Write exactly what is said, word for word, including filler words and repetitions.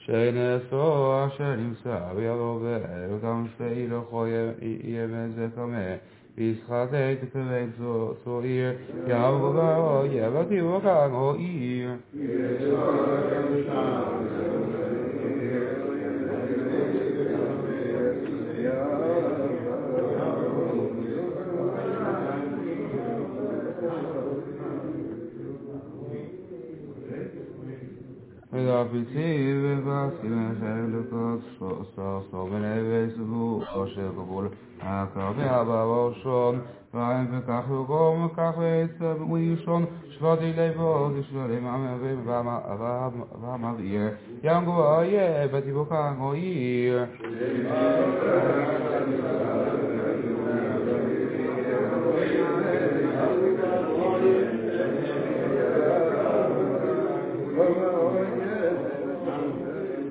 שנשוא אשר נמצא ויעבור וגם שאילו יהיה מזכמה וישחטי תקבל זו עיר יעבור יבטיחו כאן או עיר ולפיצי ובאסים אשר לקות סוף בנבי סבו אשר קבול הקרבי הבא ראשון ואין וכך וגום וכך ועצם וישון שבתי לבו ושבלים המבים והמבעיר ינגו איה בתיבוקה עיר